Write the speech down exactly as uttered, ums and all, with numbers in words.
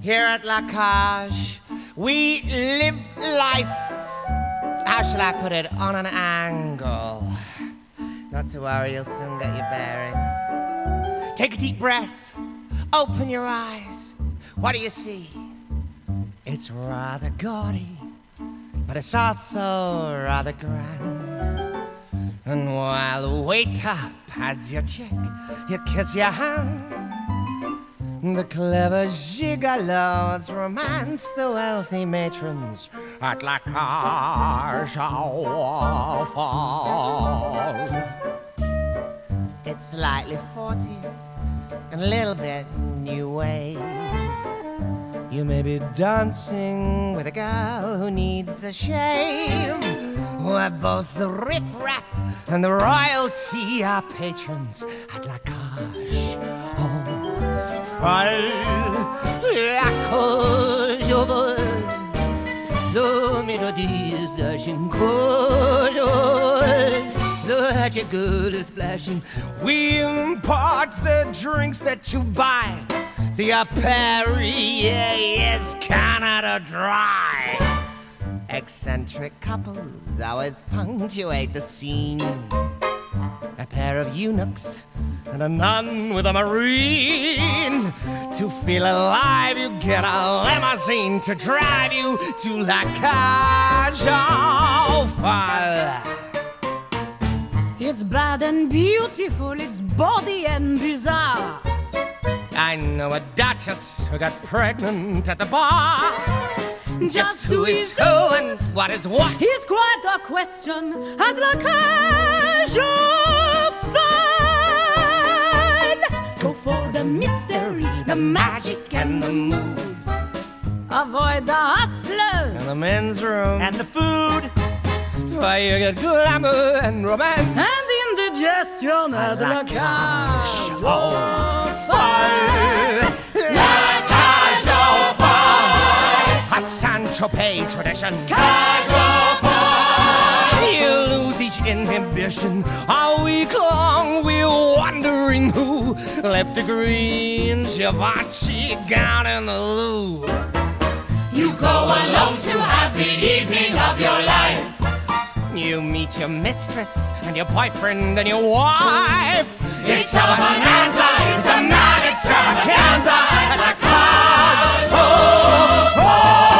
Here at La Cage, we live life, how shall I put it, on an angle. Not to worry, you'll soon get your bearings. Take a deep breath, open your eyes. What do you see? It's rather gaudy, but it's also rather grand. And while the waiter pads your check, you kiss your hand. The clever gigolos romance the wealthy matrons at La Cage au Fall. It's slightly forties and a little bit new wave. You may be dancing with a girl who needs a shave, where both the riff-raff and the royalty are patrons at La Cage au Fall. La Cage au Fall, the melodies dashing colors, the hatchet girl is splashing. We impart the drinks that you buy. See, a Perrier is Canada Dry. Eccentric couples always punctuate the scene. A pair of eunuchs and a nun with a marine. To feel alive, you get a limousine to drive you to La Cage au Fall. It's bad and beautiful, it's bawdy and bizarre. I know a duchess who got pregnant at the bar. Just, Just who is who and what is what is quite a question at La Cage au Fall. Go for the mystery, the magic and the mood. Avoid the hustlers and the men's room and the food. For you get glamour and romance and indigestion at La Cage au Fall. La Cage au Fall, a Saint-Tropez tradition. Cage au Fall, you lose each inhibition. All week long we're wondering who left a green Givenchy gown in the loo. You go alone to have the evening of your life. You meet your mistress and your boyfriend and your wife. It's a bonanza, it's a mad extravaganza at La Cage au Fall.